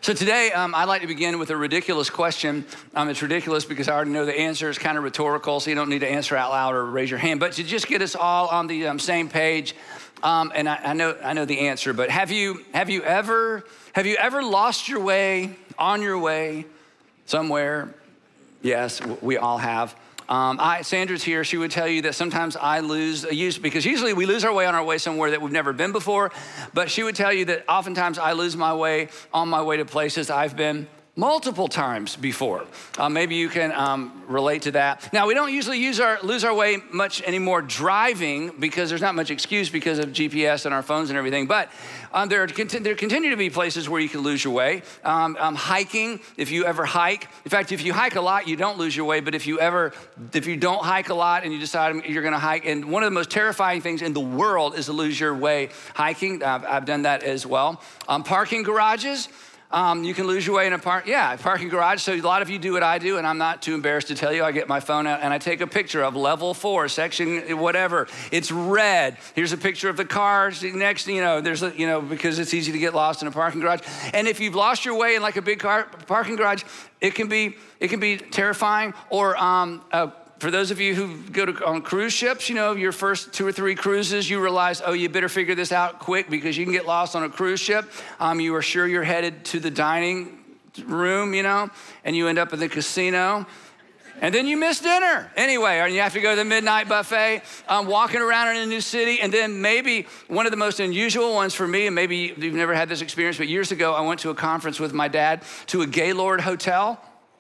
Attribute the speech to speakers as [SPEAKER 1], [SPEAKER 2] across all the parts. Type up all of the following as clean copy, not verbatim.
[SPEAKER 1] So today, I'd like to begin with a ridiculous question. It's ridiculous because I already know the answer. It's kind of rhetorical, so you don't need to answer out loud or raise your hand. But to just get us all on the same page, and I know the answer. But have you ever lost your way on your way somewhere? Yes, we all have. Sandra's here. She would tell you that sometimes I lose because usually we lose our way on our way somewhere that we've never been before. But she would tell you that oftentimes I lose my way on my way to places I've been multiple times before. Maybe you can relate to that. Now, we don't usually lose our way much anymore driving because there's not much excuse because of GPS and our phones and everything. But there continue to be places where you can lose your way. Hiking, if you ever hike. In fact, if you hike a lot, you don't lose your way. But if you don't hike a lot and you decide you're going to hike, and one of the most terrifying things in the world is to lose your way hiking. I've done that as well. Parking garages. You can lose your way in a parking garage. So a lot of you do what I do, and I'm not too embarrassed to tell you. I get my phone out and I take a picture of level 4, section whatever. It's red. Here's a picture of the cars next. Because it's easy to get lost in a parking garage. And if you've lost your way in like a big parking garage, it can be terrifying. Or for those of you who go on cruise ships, your first 2 or 3 cruises, you realize, you better figure this out quick because you can get lost on a cruise ship. You are sure you're headed to the dining room, and you end up at the casino. And then you miss dinner. Anyway, or you have to go to the midnight buffet, walking around in a new city. And then maybe one of the most unusual ones for me, and maybe you've never had this experience, but years ago, I went to a conference with my dad to a Gaylord hotel.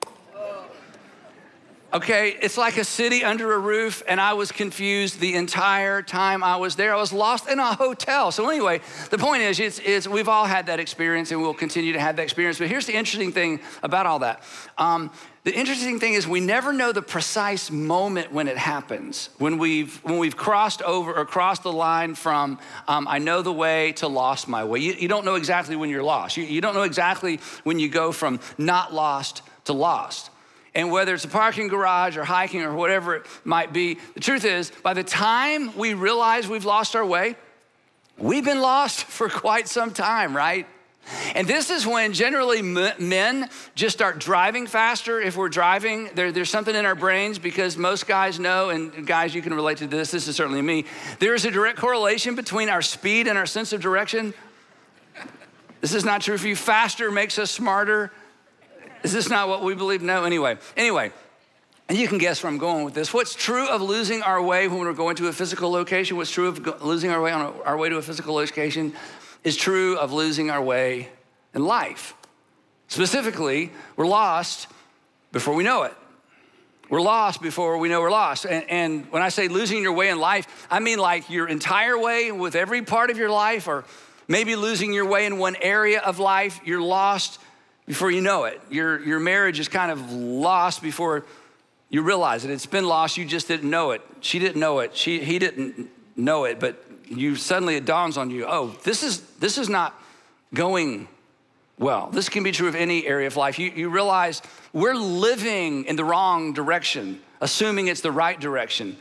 [SPEAKER 1] Okay, it's like a city under a roof, and I was confused the entire time I was there. I was lost in a hotel. So anyway, the point is we've all had that experience, and we'll continue to have that experience. But here's the interesting thing about all that. The interesting thing is we never know the precise moment when it happens, when we've crossed over or crossed the line from I know the way to lost my way. You don't know exactly when you're lost. You don't know exactly when you go from not lost to lost. And whether it's a parking garage or hiking or whatever it might be, the truth is, by the time we realize we've lost our way, we've been lost for quite some time, right? And this is when generally men just start driving faster. If we're driving, there's something in our brains because most guys know, and guys, you can relate to this is certainly me, there is a direct correlation between our speed and our sense of direction. This is not true for you. Faster makes us smarter. Is this not what we believe? No, anyway. And you can guess where I'm going with this. What's true of losing our way when we're going to a physical location, what's true of losing our way on our way to a physical location is true of losing our way in life. Specifically, we're lost before we know it. We're lost before we know we're lost. And when I say losing your way in life, I mean like your entire way with every part of your life, or maybe losing your way in one area of life. You're lost before you know it. Your marriage is kind of lost before you realize it. It's been lost, you just didn't know it. She didn't know it, he didn't know it, but it dawns on you, this is not going well. This can be true of any area of life. You realize we're living in the wrong direction, assuming it's the right direction.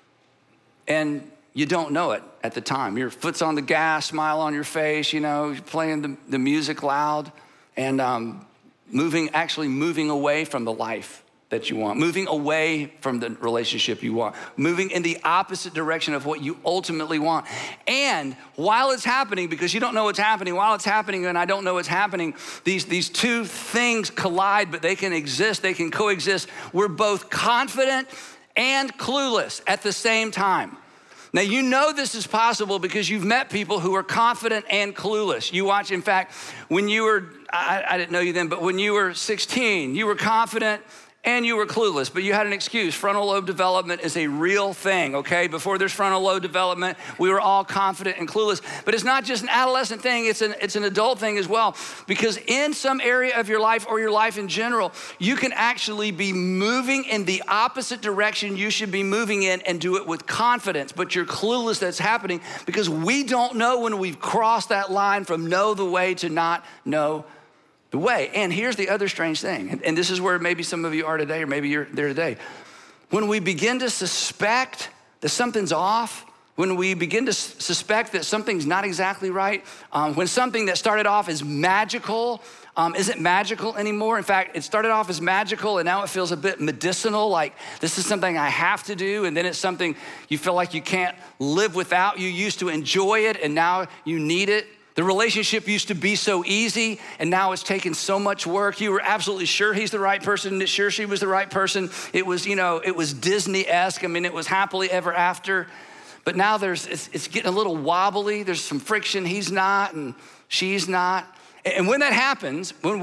[SPEAKER 1] And you don't know it at the time. Your foot's on the gas, smile on your face, you're playing the music loud. And moving away from the life that you want, moving away from the relationship you want, moving in the opposite direction of what you ultimately want. And while it's happening, because you don't know what's happening, while it's happening and I don't know what's happening, these two things collide, but they can exist, they can coexist. We're both confident and clueless at the same time. Now, you know this is possible because you've met people who are confident and clueless. You watch, in fact, when you were, I didn't know you then, but when you were 16, you were confident and you were clueless, but you had an excuse. Frontal lobe development is a real thing, okay? Before there's frontal lobe development, we were all confident and clueless. But it's not just an adolescent thing, it's an adult thing as well. Because in some area of your life or your life in general, you can actually be moving in the opposite direction you should be moving in and do it with confidence, but you're clueless that's happening because we don't know when we've crossed that line from know the way to not know the way. And here's the other strange thing, and this is where maybe some of you are today, or maybe you're there today. When we begin to suspect that something's off, when we begin to suspect that something's not exactly right, when something that started off as magical isn't magical anymore. In fact, it started off as magical and now it feels a bit medicinal, like this is something I have to do, and then it's something you feel like you can't live without. You used to enjoy it and now you need it. The relationship used to be so easy and now it's taken so much work. You were absolutely sure he's the right person, sure she was the right person. It was, it was Disney-esque. I mean, it was happily ever after. But now it's getting a little wobbly. There's some friction. He's not and she's not. And when that happens, when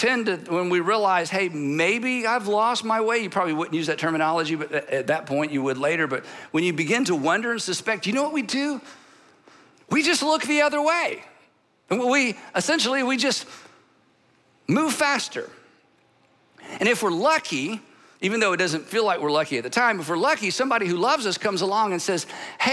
[SPEAKER 1] we realize, hey, maybe I've lost my way, you probably wouldn't use that terminology, but at that point you would later. But when you begin to wonder and suspect, you know what we do? We just look the other way. And we just move faster. And if we're lucky, even though it doesn't feel like we're lucky at the time, if we're lucky, somebody who loves us comes along and says,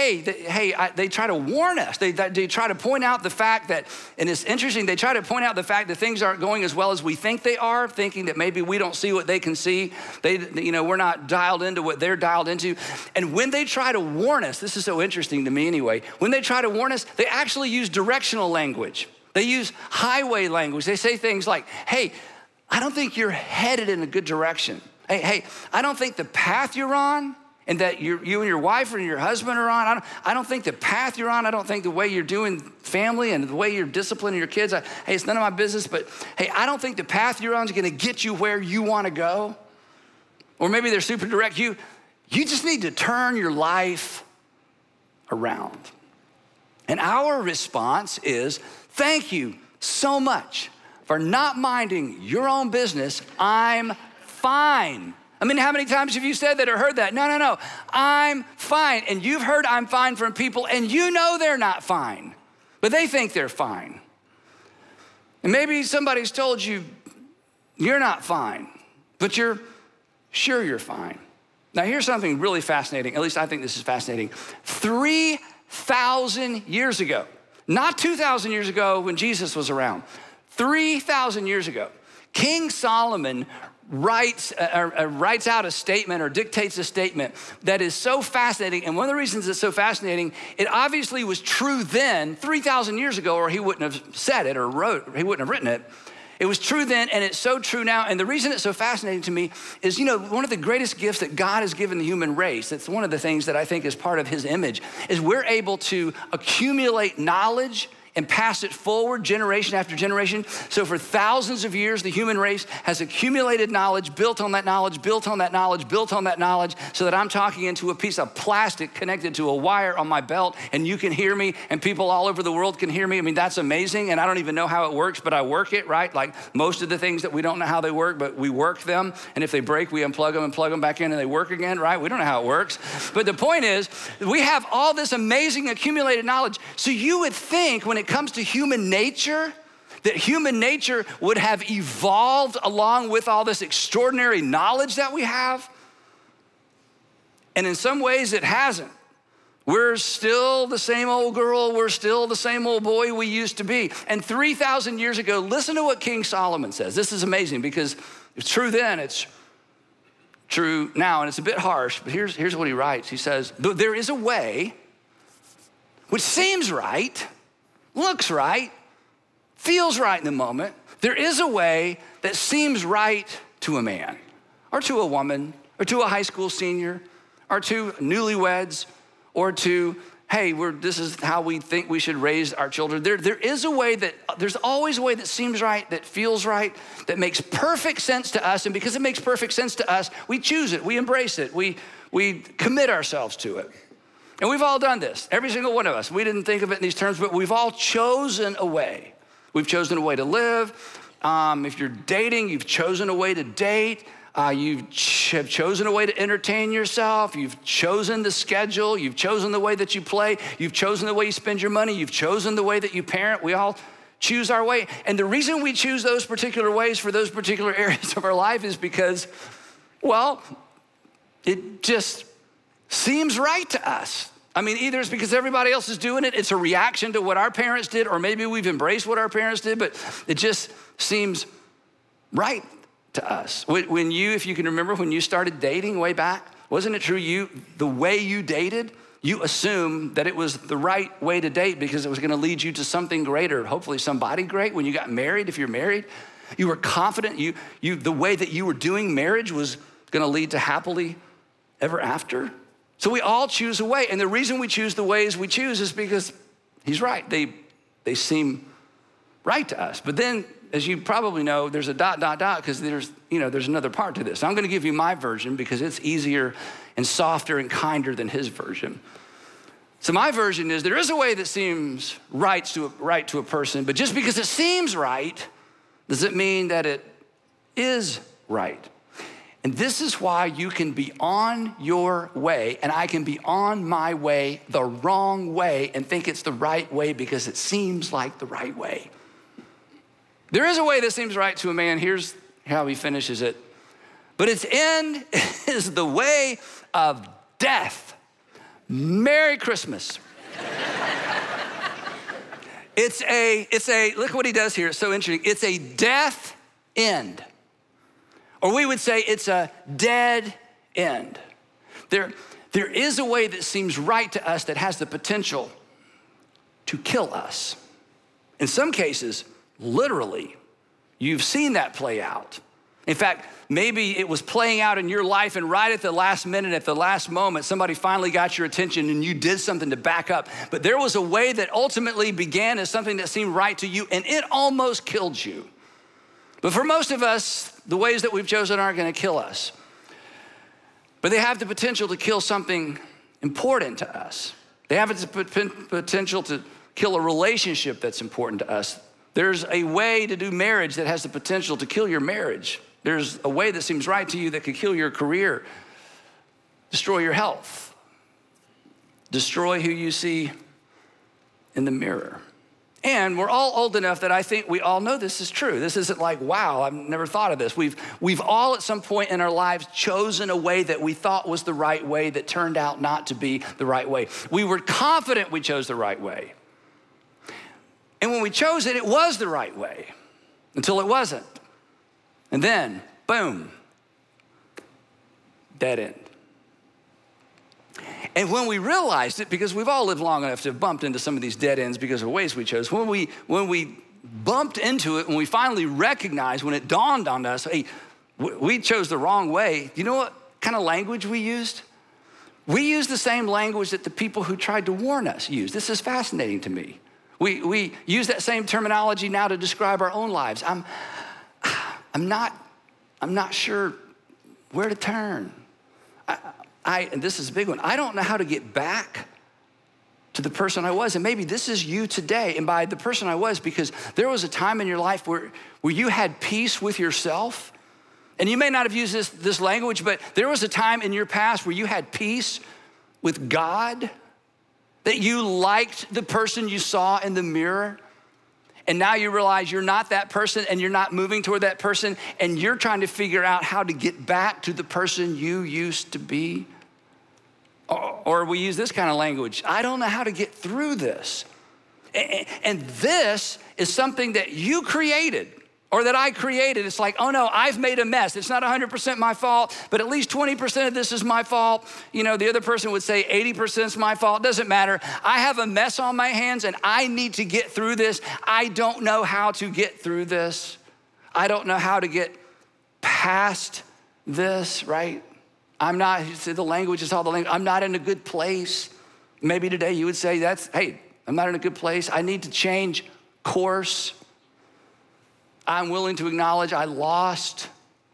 [SPEAKER 1] they try to warn us. They try to point out the fact that, and it's interesting, they try to point out the fact that things aren't going as well as we think they are, thinking that maybe we don't see what they can see. We're not dialed into what they're dialed into. And when they try to warn us, this is so interesting to me anyway, when they try to warn us, they actually use directional language. They use highway language. They say things like, hey, I don't think you're headed in a good direction. Hey, I don't think the path you're on and that you and your wife and your husband are on, I don't think the path you're on, I don't think the way you're doing family and the way you're disciplining your kids, hey, it's none of my business, but hey, I don't think the path you're on is gonna get you where you wanna go. Or maybe they're super direct. You just need to turn your life around. And our response is, thank you so much for not minding your own business. I'm fine. I mean, how many times have you said that or heard that? No, I'm fine. And you've heard I'm fine from people and you know they're not fine, but they think they're fine. And maybe somebody's told you you're not fine, but you're sure you're fine. Now here's something really fascinating, at least I think this is fascinating. 3,000 years ago, not 2,000 years ago when Jesus was around, 3,000 years ago, King Solomon writes out a statement or dictates a statement that is so fascinating. And one of the reasons it's so fascinating, it obviously was true then, 3,000 years ago, or he wouldn't have said it or he wouldn't have written it. It was true then, and it's so true now. And the reason it's so fascinating to me is, one of the greatest gifts that God has given the human race, it's one of the things that I think is part of his image, is we're able to accumulate knowledge and pass it forward generation after generation. So for thousands of years, the human race has accumulated knowledge, built on that knowledge, built on that knowledge, built on that knowledge, so that I'm talking into a piece of plastic connected to a wire on my belt, and you can hear me, and people all over the world can hear me. I mean, that's amazing, and I don't even know how it works, but I work it, right? Like most of the things that we don't know how they work, but we work them, and if they break, we unplug them and plug them back in, and they work again, right? We don't know how it works. But the point is, we have all this amazing accumulated knowledge, so you would think when it comes to human nature, that human nature would have evolved along with all this extraordinary knowledge that we have. And in some ways it hasn't. We're still the same old girl, we're still the same old boy we used to be. And 3,000 years ago, listen to what King Solomon says. This is amazing because it's true then, it's true now, and it's a bit harsh, but here's what he writes. He says, there is a way which seems right, looks right, feels right in the moment. There is a way that seems right to a man or to a woman or to a high school senior or to newlyweds or to, hey, this is how we think we should raise our children. There's always a way that seems right, that feels right, that makes perfect sense to us. And because it makes perfect sense to us, we choose it, we embrace it, we commit ourselves to it. And we've all done this, every single one of us. We didn't think of it in these terms, but we've all chosen a way. We've chosen a way to live. If you're dating, you've chosen a way to date. You have chosen a way to entertain yourself. You've chosen the schedule. You've chosen the way that you play. You've chosen the way you spend your money. You've chosen the way that you parent. We all choose our way. And the reason we choose those particular ways for those particular areas of our life is because, well, it just seems right to us. I mean, either it's because everybody else is doing it, it's a reaction to what our parents did, or maybe we've embraced what our parents did, but it just seems right to us. If you can remember when you started dating way back, wasn't it true the way you dated You assume that it was the right way to date because it was gonna lead you to something greater, hopefully somebody great. When you got married, if you're married, you were confident the way that you were doing marriage was gonna lead to happily ever after. So we all choose a way. And the reason we choose the ways we choose is because he's right. They seem right to us. But then, as you probably know, there's a ... because there's another part to this. I'm gonna give you my version because it's easier and softer and kinder than his version. So my version is there is a way that seems right to a person, but just because it seems right, does it mean that it is right? And this is why you can be on your way and I can be on my way the wrong way and think it's the right way because it seems like the right way. There is a way that seems right to a man. Here's how he finishes it. But its end is the way of death. Merry Christmas. Look what he does here. It's so interesting. It's a death end. Or we would say it's a dead end. There is a way that seems right to us that has the potential to kill us. In some cases, literally, you've seen that play out. In fact, maybe it was playing out in your life and right at the last minute, at the last moment, somebody finally got your attention and you did something to back up. But there was a way that ultimately began as something that seemed right to you and it almost killed you. But for most of us, the ways that we've chosen aren't gonna kill us. But they have the potential to kill something important to us. They have the potential to kill a relationship that's important to us. There's a way to do marriage that has the potential to kill your marriage. There's a way that seems right to you that could kill your career, destroy your health, destroy who you see in the mirror. And we're all old enough that I think we all know this is true. This isn't like, wow, I've never thought of this. We've all at some point in our lives chosen a way that we thought was the right way that turned out not to be the right way. We were confident we chose the right way. And when we chose it, it was the right way until it wasn't. And then, boom, dead end. And when we realized it, because we've all lived long enough to have bumped into some of these dead ends because of ways we chose, when we bumped into it, when we finally recognized, when it dawned on us, hey, we chose the wrong way, you know what kind of language we used? We used the same language that the people who tried to warn us used. This is fascinating to me. We use that same terminology now to describe our own lives. I'm not sure where to turn. And this is a big one. I don't know how to get back to the person I was. And maybe this is you today. And by the person I was, because there was a time in your life where you had peace with yourself. And you may not have used this language, but there was a time in your past where you had peace with God, that you liked the person you saw in the mirror. And now you realize you're not that person and you're not moving toward that person and you're trying to figure out how to get back to the person you used to be. Or we use this kind of language. I don't know how to get through this. And this is something that you created or that I created. It's like, oh no, I've made a mess. It's not 100% my fault, but at least 20% of this is my fault. You know, the other person would say 80% is my fault. It doesn't matter. I have a mess on my hands and I need to get through this. I don't know how to get through this. I don't know how to get past this, right? The language is all the language. I'm not in a good place. Maybe today you would say hey, I'm not in a good place. I need to change course. I'm willing to acknowledge I lost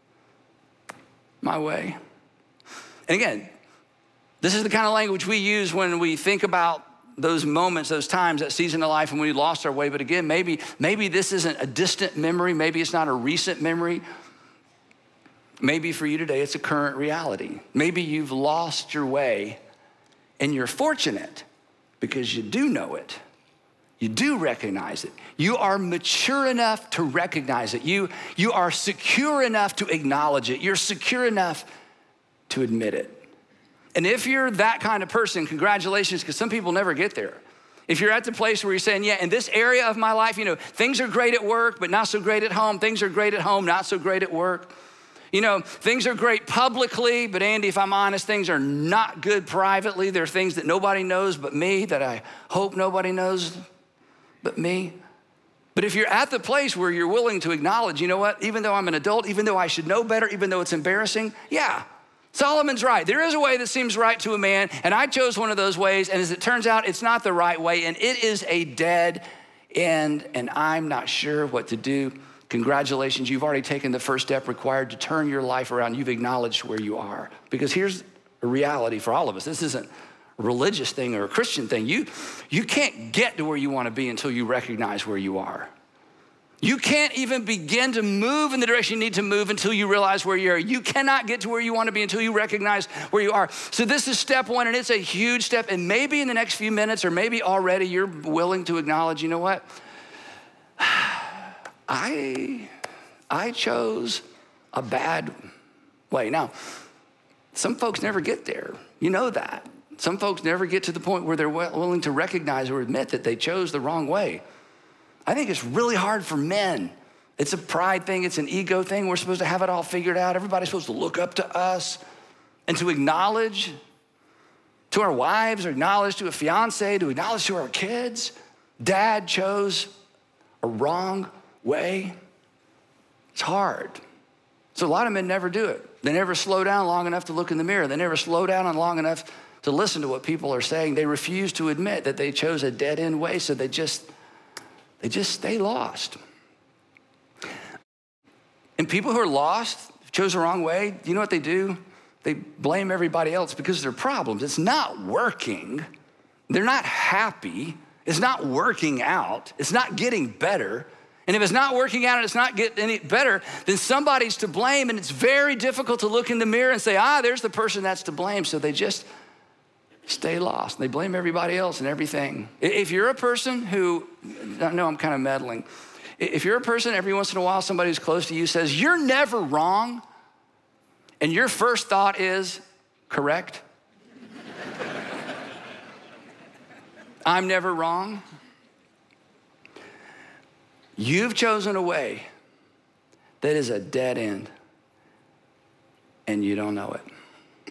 [SPEAKER 1] my way. And again, this is the kind of language we use when we think about those moments, those times, that season of life when we lost our way. But again, maybe this isn't a distant memory. Maybe it's not a recent memory. Maybe for you today, it's a current reality. Maybe you've lost your way and you're fortunate because you do know it. You do recognize it. You are mature enough to recognize it. You are secure enough to acknowledge it. You're secure enough to admit it. And if you're that kind of person, congratulations, because some people never get there. If you're at the place where you're saying, yeah, in this area of my life, things are great at work, but not so great at home. Things are great at home, not so great at work. You know, things are great publicly, but Andy, if I'm honest, things are not good privately. There are things that nobody knows but me, that I hope nobody knows but me. But if you're at the place where you're willing to acknowledge, you know what, even though I'm an adult, even though I should know better, even though it's embarrassing, yeah, Solomon's right. There is a way that seems right to a man, and I chose one of those ways, and as it turns out, it's not the right way, and it is a dead end, and I'm not sure what to do. Congratulations, you've already taken the first step required to turn your life around. You've acknowledged where you are. Because here's a reality for all of us. This isn't a religious thing or a Christian thing. You can't get to where you want to be until you recognize where you are. You can't even begin to move in the direction you need to move until you realize where you are. You cannot get to where you want to be until you recognize where you are. So this is step one, and it's a huge step. And maybe in the next few minutes, or maybe already, you're willing to acknowledge, you know what? I chose a bad way. Now, some folks never get there. You know that. Some folks never get to the point where they're willing to recognize or admit that they chose the wrong way. I think it's really hard for men. It's a pride thing. It's an ego thing. We're supposed to have it all figured out. Everybody's supposed to look up to us and to acknowledge to our wives, or acknowledge to a fiance, to acknowledge to our kids. Dad chose a wrong way. It's hard. So a lot of men never do it. They never slow down long enough to look in the mirror. They never slow down long enough to listen to what people are saying. They refuse to admit that they chose a dead end way, so they just stay lost. And people who are lost, chose the wrong way, you know what they do? They blame everybody else because of their problems. It's not working. They're not happy. It's not working out. It's not getting better. And if it's not working out and it's not getting any better, then somebody's to blame, and it's very difficult to look in the mirror and say, there's the person that's to blame. So they just stay lost. They blame everybody else and everything. If you're a person who, I know I'm kind of meddling. If you're a person, every once in a while, somebody who's close to you says, you're never wrong, and your first thought is, correct? I'm never wrong. You've chosen a way that is a dead end, and you don't know it.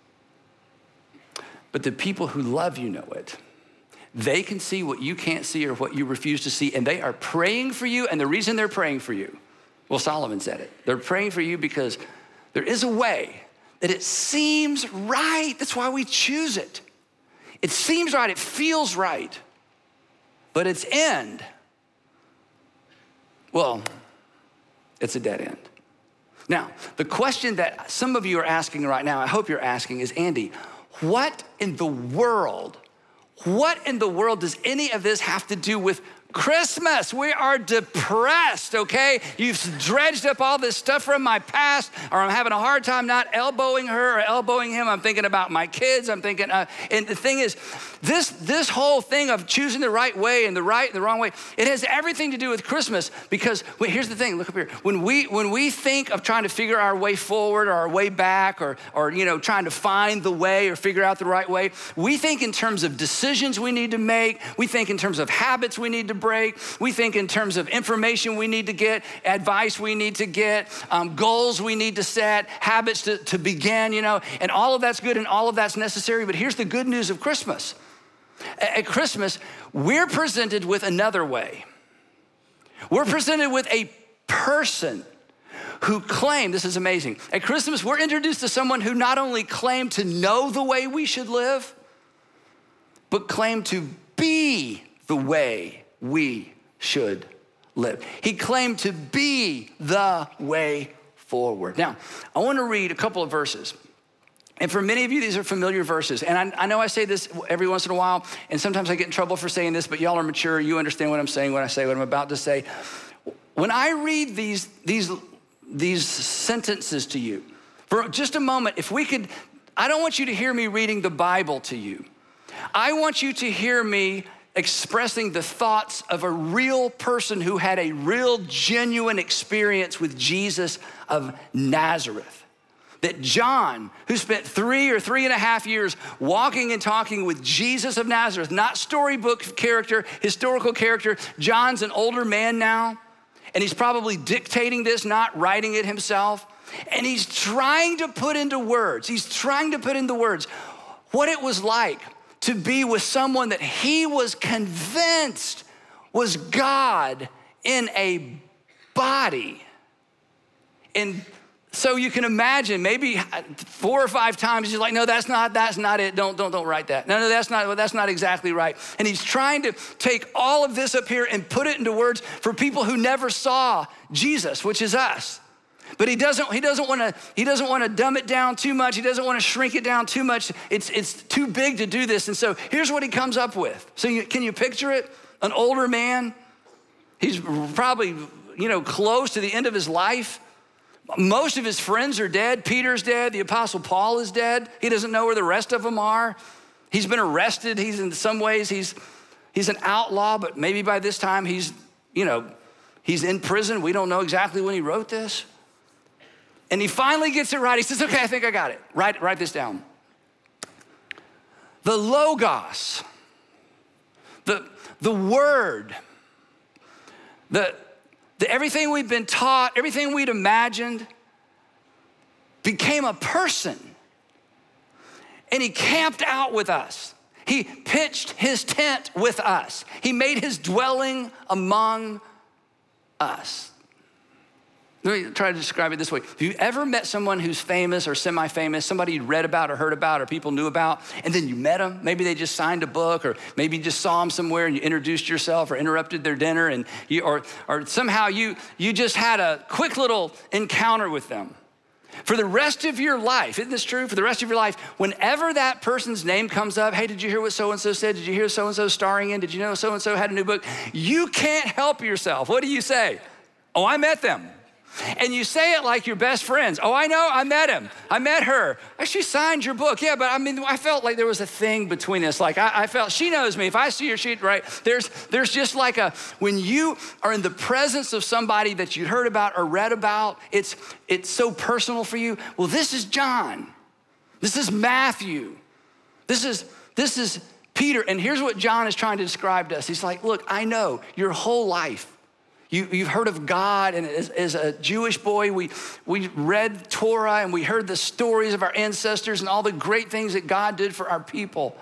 [SPEAKER 1] But the people who love you know it. They can see what you can't see or what you refuse to see, and they are praying for you, and the reason they're praying for you, well, Solomon said it. They're praying for you because there is a way that it seems right. That's why we choose it. It seems right, it feels right, but its end, well, it's a dead end. Now, the question that some of you are asking right now, I hope you're asking, is, Andy, what in the world does any of this have to do with Christmas? We are depressed, okay? You've dredged up all this stuff from my past, or I'm having a hard time not elbowing her or elbowing him. I'm thinking about my kids. I'm thinking, and the thing is, this whole thing of choosing the right way and the right and the wrong way, it has everything to do with Christmas, because here's the thing, look up here. When we think of trying to figure our way forward or our way back, or trying to find the way or figure out the right way, we think in terms of decisions we need to make. We think in terms of habits we need to break. We think in terms of information we need to get, advice we need to get, goals we need to set, habits to begin, and all of that's good and all of that's necessary. But here's the good news of Christmas. At Christmas, we're presented with another way. We're presented with a person who claimed, this is amazing. At Christmas, we're introduced to someone who not only claimed to know the way we should live, but claimed to be the way we should live. He claimed to be the way forward. Now, I want to read a couple of verses. And for many of you, these are familiar verses. And I know I say this every once in a while, and sometimes I get in trouble for saying this, but y'all are mature. You understand what I'm saying when I say what I'm about to say. When I read these sentences to you, for just a moment, I don't want you to hear me reading the Bible to you. I want you to hear me expressing the thoughts of a real person who had a real, genuine experience with Jesus of Nazareth. That John, who spent 3 or 3.5 years walking and talking with Jesus of Nazareth, not storybook character, historical character. John's an older man now, and he's probably dictating this, not writing it himself. And he's trying to put into words, what it was like to be with someone that he was convinced was God in a body. And so you can imagine maybe 4 or 5 times he's like, no, that's not it. Don't write that. No, that's not exactly right. And he's trying to take all of this up here and put it into words for people who never saw Jesus, which is us. But he doesn't want to dumb it down too much. He doesn't want to shrink it down too much. It's too big to do this. And so here's what he comes up with. So can you picture it? An older man. He's probably, close to the end of his life. Most of his friends are dead. Peter's dead. The Apostle Paul is dead. He doesn't know where the rest of them are. He's been arrested. He's in some ways, he's an outlaw, but maybe by this time he's in prison. We don't know exactly when he wrote this. And he finally gets it right. He says, okay, I think I got it. Write this down. The Logos, the Word, the everything we've been taught, everything we'd imagined became a person. And he camped out with us. He pitched his tent with us. He made his dwelling among us. Let me try to describe it this way. Have you ever met someone who's famous or semi-famous, somebody you'd read about or heard about or people knew about, and then you met them? Maybe they just signed a book, or maybe you just saw them somewhere and you introduced yourself or interrupted their dinner, and or somehow you just had a quick little encounter with them. For the rest of your life, isn't this true? For the rest of your life, whenever that person's name comes up, hey, did you hear what so-and-so said? Did you hear so-and-so starring in? Did you know so-and-so had a new book? You can't help yourself. What do you say? Oh, I met them. And you say it like your best friends. Oh, I know, I met him. I met her. She signed your book. Yeah, but I felt like there was a thing between us. Like I felt, she knows me. If I see her, right? There's just like when you are in the presence of somebody that you heard about or read about, it's so personal for you. Well, this is John. This is Matthew. This is Peter. And here's what John is trying to describe to us. He's like, look, I know your whole life. You've heard of God, and as a Jewish boy, we read Torah and we heard the stories of our ancestors and all the great things that God did for our people.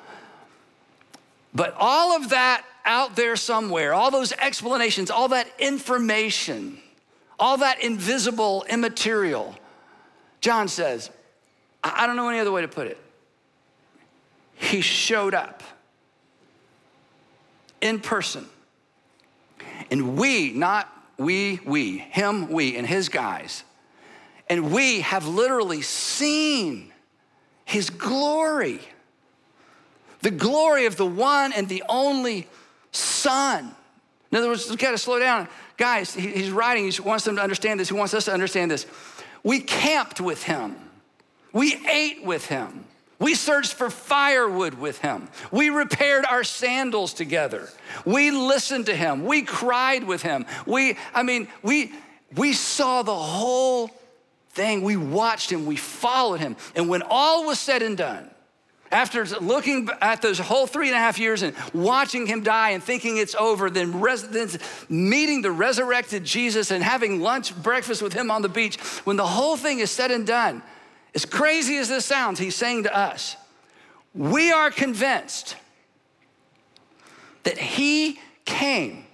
[SPEAKER 1] But all of that out there somewhere, all those explanations, all that information, all that invisible, immaterial, John says, I don't know any other way to put it. He showed up in person. And we, not we, him, we, and his guys. And we have literally seen his glory. The glory of the one and the only Son. In other words, we've got to slow down. Guys, he's writing, he wants them to understand this. He wants us to understand this. We camped with him. We ate with him. We searched for firewood with him. We repaired our sandals together. We listened to him. We cried with him. We saw the whole thing. We watched him. We followed him. And when all was said and done, after looking at those whole 3.5 years and watching him die and thinking it's over, then meeting the resurrected Jesus and having breakfast with him on the beach, when the whole thing is said and done, as crazy as this sounds, he's saying to us, we are convinced that he came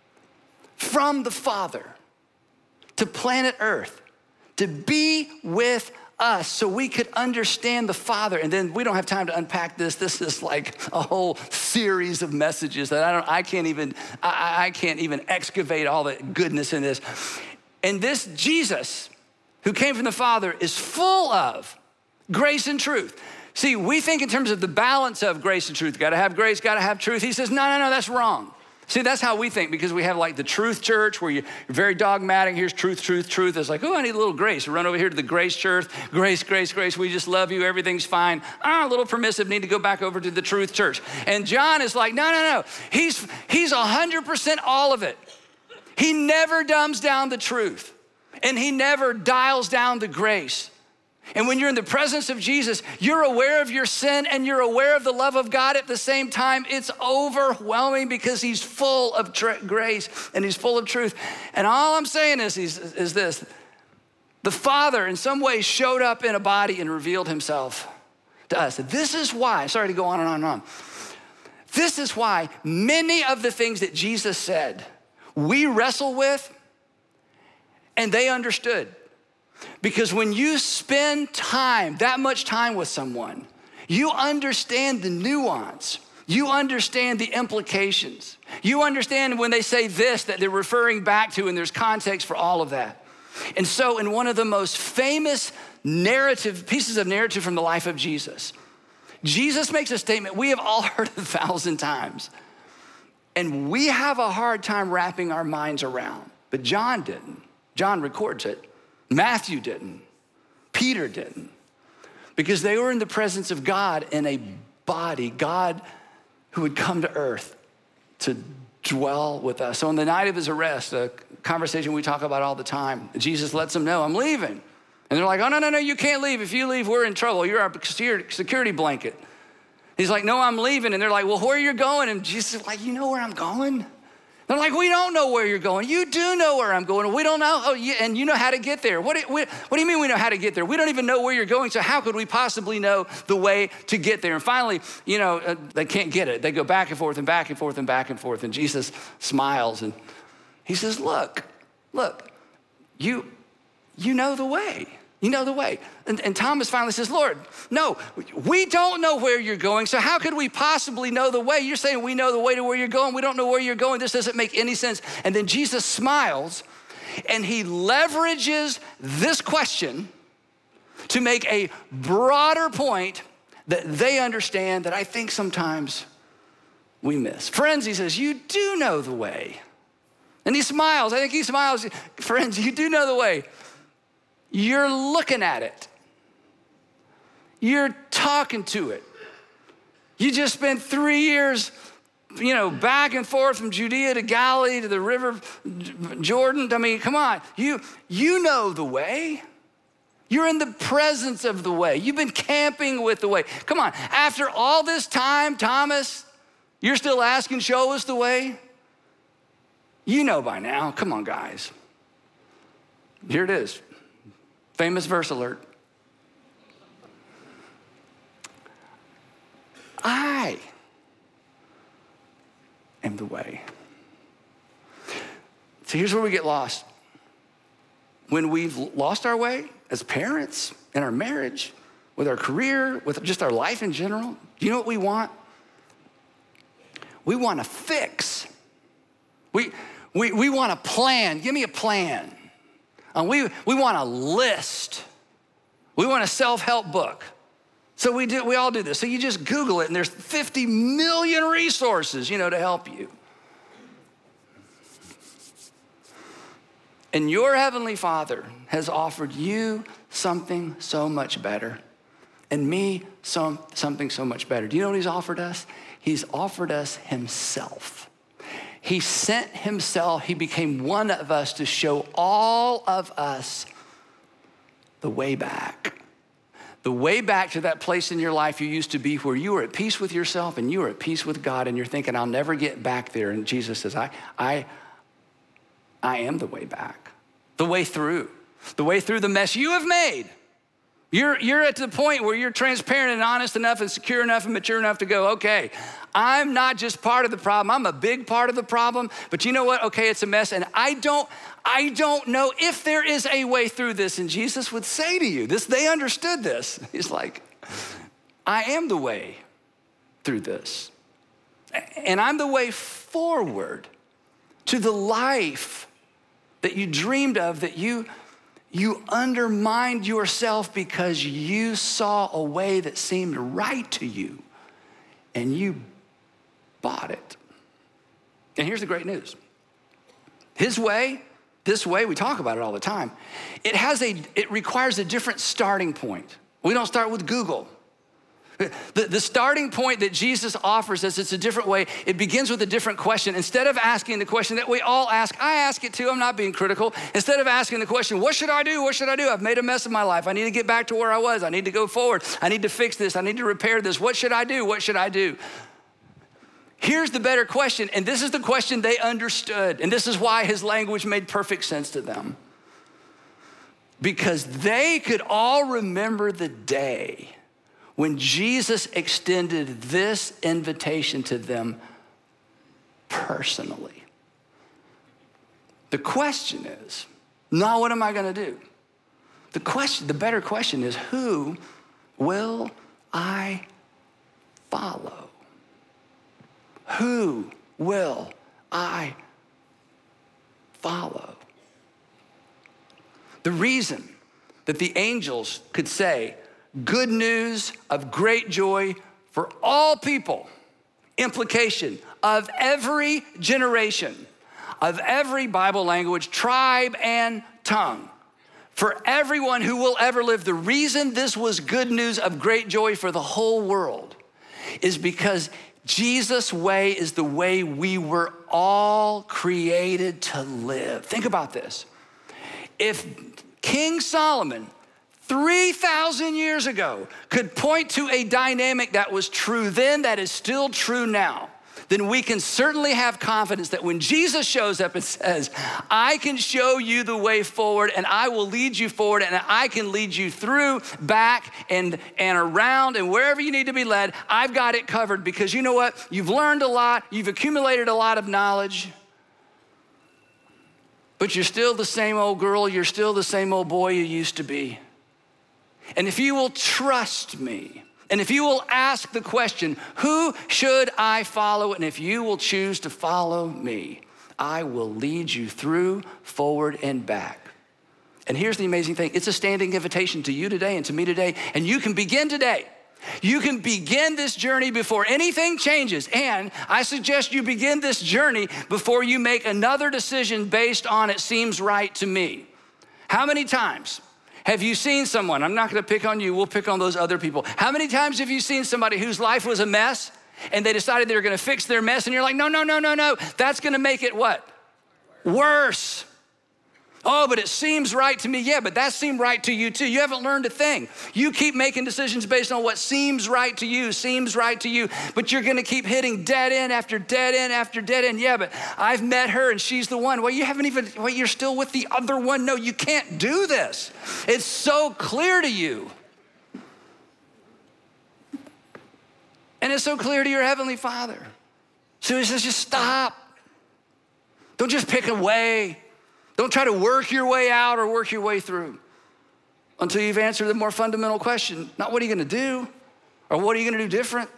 [SPEAKER 1] from the Father to planet Earth to be with us so we could understand the Father. And then we don't have time to unpack this. This is like a whole series of messages that I can't even excavate all the goodness in this. And this Jesus who came from the Father is full of grace and truth. See, we think in terms of the balance of grace and truth. Got to have grace, got to have truth. He says, no, that's wrong. See, that's how we think, because we have like the truth church where you're very dogmatic. Here's truth. It's like, oh, I need a little grace. We run over here to the grace church. Grace. We just love you. Everything's fine. A little permissive. Need to go back over to the truth church. And John is like, no. He's 100% all of it. He never dumbs down the truth. And he never dials down the grace. And when you're in the presence of Jesus, you're aware of your sin and you're aware of the love of God at the same time. It's overwhelming because he's full of grace and he's full of truth. And all I'm saying is this, The Father in some way showed up in a body and revealed himself to us. This is why, sorry to go on and on and on. This is why many of the things that Jesus said, we wrestle with and they understood. Because when you spend time, that much time with someone, you understand the nuance. You understand the implications. You understand when they say this that they're referring back to, and there's context for all of that. And so in one of the most famous pieces of narrative from the life of Jesus, Jesus makes a statement we have all heard 1,000 times. And we have a hard time wrapping our minds around. But John didn't. John records it. Matthew didn't. Peter didn't. Because they were in the presence of God in a body, God who would come to earth to dwell with us. So on the night of his arrest, a conversation we talk about all the time, Jesus lets them know, I'm leaving. And they're like, oh, no, you can't leave. If you leave, we're in trouble. You're our security blanket. He's like, no, I'm leaving. And they're like, well, where are you going? And Jesus is like, you know where I'm going? They're like, we don't know where you're going. You do know where I'm going. We don't know. Oh, yeah, and you know how to get there. What do you mean we know how to get there? We don't even know where you're going, so how could we possibly know the way to get there? And finally, they can't get it. They go back and forth and back and forth and back and forth. And Jesus smiles and he says, look, you know the way. You know the way. And Thomas finally says, Lord, no, we don't know where you're going, so how could we possibly know the way? You're saying we know the way to where you're going. We don't know where you're going. This doesn't make any sense. And then Jesus smiles, and he leverages this question to make a broader point that they understand that I think sometimes we miss. Friends, he says, you do know the way. And he smiles. I think he smiles. Friends, you do know the way. You're looking at it. You're talking to it. You just spent 3 years, back and forth from Judea to Galilee to the river Jordan. I mean, come on. You know the way. You're in the presence of the way. You've been camping with the way. Come on. After all this time, Thomas, you're still asking, show us the way? You know by now. Come on, guys. Here it is. Famous verse alert. I am the way. So here's where we get lost. When we've lost our way as parents, in our marriage, with our career, with just our life in general, do you know what we want? We want a fix. We want a plan. Give me a plan. We want a list. We want a self-help book. So we all do this. So you just Google it and there's 50 million resources, to help you. And your Heavenly Father has offered you something so much better and me something so much better. Do you know what he's offered us? He's offered us himself. He sent himself, he became one of us to show all of us the way back. The way back to that place in your life you used to be where you were at peace with yourself and you were at peace with God and you're thinking, I'll never get back there. And Jesus says, I am the way back, the way through the mess you have made. You're at the point where you're transparent and honest enough and secure enough and mature enough to go, okay, I'm not just part of the problem, I'm a big part of the problem, but you know what? Okay, it's a mess and I don't know if there is a way through this. And Jesus would say to you, they understood this. He's like, I am the way through this. And I'm the way forward to the life that you dreamed of, that you undermined yourself because you saw a way that seemed right to you and you bought it. And here's the great news. His way, this way, we talk about it all the time, it requires a different starting point. We don't start with Google. The starting point that Jesus offers us, it's a different way. It begins with a different question. Instead of asking the question that we all ask, I ask it too, I'm not being critical. Instead of asking the question, what should I do? What should I do? I've made a mess of my life. I need to get back to where I was. I need to go forward. I need to fix this. I need to repair this. What should I do? What should I do? Here's the better question, and this is the question they understood, and this is why his language made perfect sense to them. because they could all remember the day when Jesus extended this invitation to them personally. The question is, not what am I gonna do? The better question is, who will I follow? Who will I follow? The reason that the angels could say, good news of great joy for all people, implication of every generation, of every Bible language, tribe, and tongue, for everyone who will ever live. The reason this was good news of great joy for the whole world is because Jesus' way is the way we were all created to live. Think about this. If King Solomon 3,000 years ago could point to a dynamic that was true then, that is still true now, then we can certainly have confidence that when Jesus shows up and says, I can show you the way forward and I will lead you forward and I can lead you through, back, and around and wherever you need to be led, I've got it covered. Because you know what? You've learned a lot, you've accumulated a lot of knowledge, but you're still the same old girl, you're still the same old boy you used to be. And if you will trust me, and if you will ask the question, who should I follow? And if you will choose to follow me, I will lead you through, forward, and back. And here's the amazing thing. It's a standing invitation to you today and to me today. And you can begin today. You can begin this journey before anything changes. And I suggest you begin this journey before you make another decision based on it seems right to me. How many times have you seen someone? I'm not gonna pick on you, we'll pick on those other people. How many times have you seen somebody whose life was a mess and they decided they were gonna fix their mess and you're like, no, that's gonna make it what? Worse. Oh, but it seems right to me. Yeah, but that seemed right to you too. You haven't learned a thing. You keep making decisions based on what seems right to you, but you're gonna keep hitting dead end after dead end after dead end. Yeah, but I've met her and she's the one. Well, you're still with the other one. No, you can't do this. It's so clear to you. And it's so clear to your Heavenly Father. So he says, just stop. Don't just pick a way. Don't try to work your way out or work your way through until you've answered the more fundamental question. Not what are you gonna do or what are you gonna do different?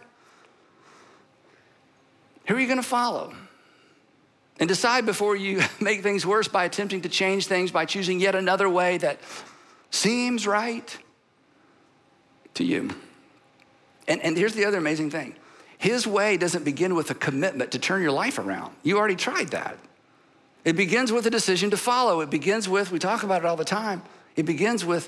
[SPEAKER 1] Who are you gonna follow? And decide before you make things worse by attempting to change things, by choosing yet another way that seems right to you. And here's the other amazing thing. His way doesn't begin with a commitment to turn your life around. You already tried that. It begins with a decision to follow. It begins with, we talk about it all the time, it begins with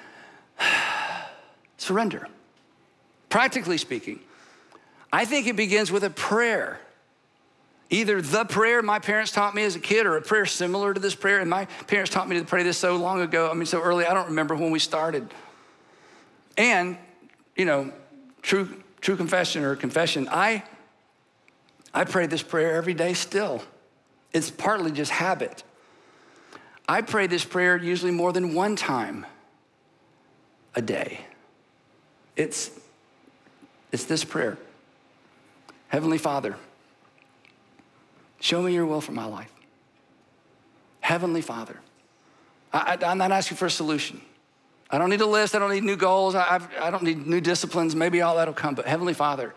[SPEAKER 1] surrender. Practically speaking, I think it begins with a prayer. Either the prayer my parents taught me as a kid or a prayer similar to this prayer. And my parents taught me to pray this so long ago, so early, I don't remember when we started. And, true confession or confession, I pray this prayer every day still. It's partly just habit. I pray this prayer usually more than one time a day. It's this prayer. Heavenly Father, show me your will for my life. Heavenly Father, I'm not asking for a solution. I don't need a list. I don't need new goals. I don't need new disciplines. Maybe all that'll come. But Heavenly Father,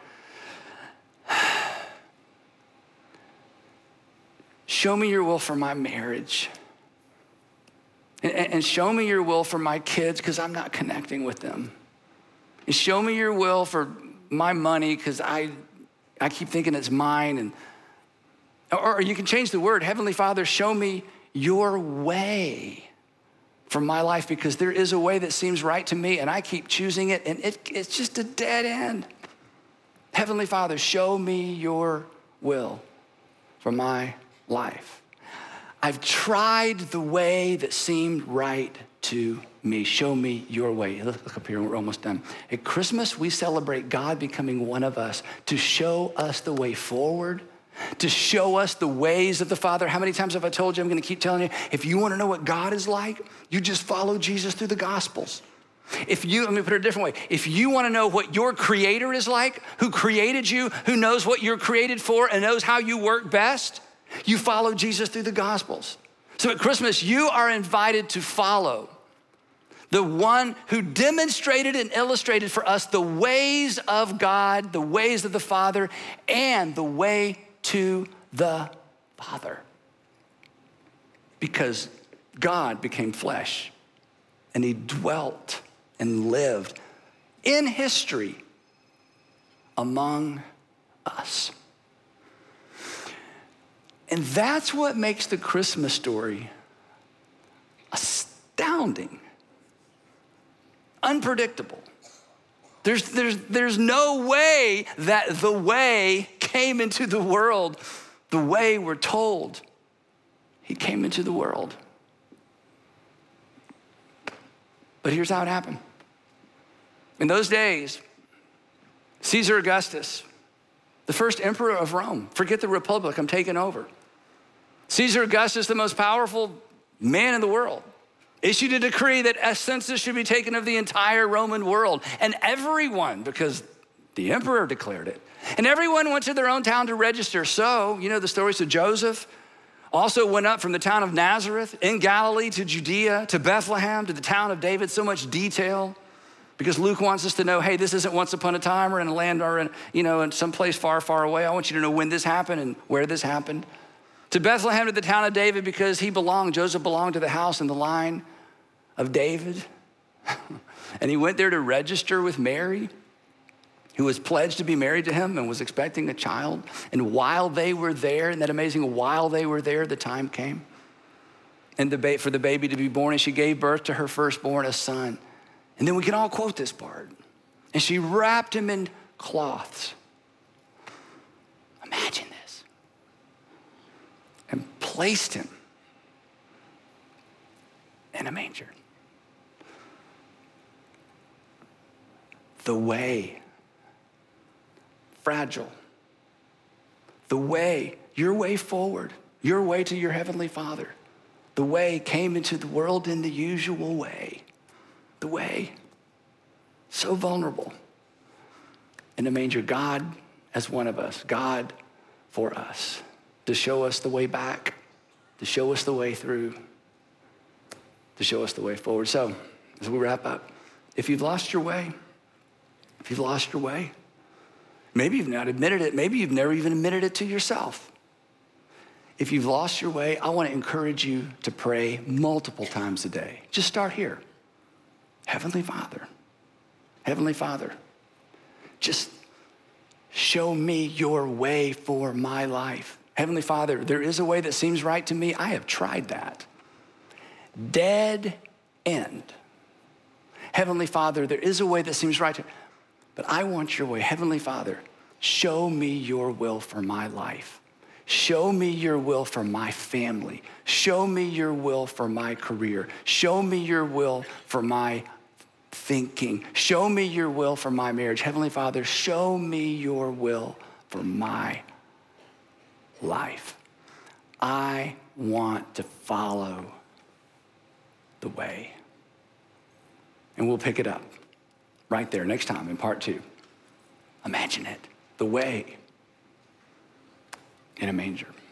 [SPEAKER 1] show me your will for my marriage. And show me your will for my kids because I'm not connecting with them. And show me your will for my money because I keep thinking it's mine. Or you can change the word. Heavenly Father, show me your way for my life because there is a way that seems right to me and I keep choosing it and it's just a dead end. Heavenly Father, show me your will for my life. I've tried the way that seemed right to me. Show me your way. Look up here, we're almost done. At Christmas, we celebrate God becoming one of us to show us the way forward to show us the ways of the Father. How many times have I told you, I'm gonna keep telling you, if you wanna know what God is like, you just follow Jesus through the Gospels. Let me put it a different way. If you wanna know what your Creator is like, who created you, who knows what you're created for and knows how you work best, you follow Jesus through the Gospels. So at Christmas, you are invited to follow the one who demonstrated and illustrated for us the ways of God, the ways of the Father, and the way to the Father. Because God became flesh and he dwelt and lived in history among us. And that's what makes the Christmas story astounding, unpredictable. There's no way that the way came into the world the way we're told he came into the world. But here's how it happened. In those days, Caesar Augustus, the first emperor of Rome, forget the republic, I'm taking over. Caesar Augustus, the most powerful man in the world, issued a decree that a census should be taken of the entire Roman world. And everyone, because the emperor declared it, and everyone went to their own town to register. So, you know the story, so Joseph also went up from the town of Nazareth in Galilee to Judea, to Bethlehem, to the town of David, so much detail, because Luke wants us to know, hey, this isn't once upon a time or in a land or in some place far, far away. I want you to know when this happened and where this happened. To Bethlehem, to the town of David, because Joseph belonged to the house and the line of David. And he went there to register with Mary, who was pledged to be married to him and was expecting a child. And while they were there, isn't that amazing? While they were there, the time came and for the baby to be born, and she gave birth to her firstborn, a son. And then we can all quote this part. And she wrapped him in cloths. Imagine this. And placed him in a manger. The way, fragile. The way, your way forward, your way to your heavenly Father. The way came into the world in the usual way. The way, so vulnerable. In a manger, God as one of us, God for us, to show us the way back, to show us the way through, to show us the way forward. So, as we wrap up, if you've lost your way, maybe you've not admitted it, maybe you've never even admitted it to yourself. If you've lost your way, I want to encourage you to pray multiple times a day. Just start here. Heavenly Father, just show me your way for my life. Heavenly Father, there is a way that seems right to me. I have tried that. Dead end. Heavenly Father, there is a way that seems right to me, but I want your way. Heavenly Father, show me your will for my life. Show me your will for my family. Show me your will for my career. Show me your will for my thinking. Show me your will for my marriage. Heavenly Father, show me your will for my life. I want to follow the way. And we'll pick it up right there next time in part 2. Imagine it, the way in a manger.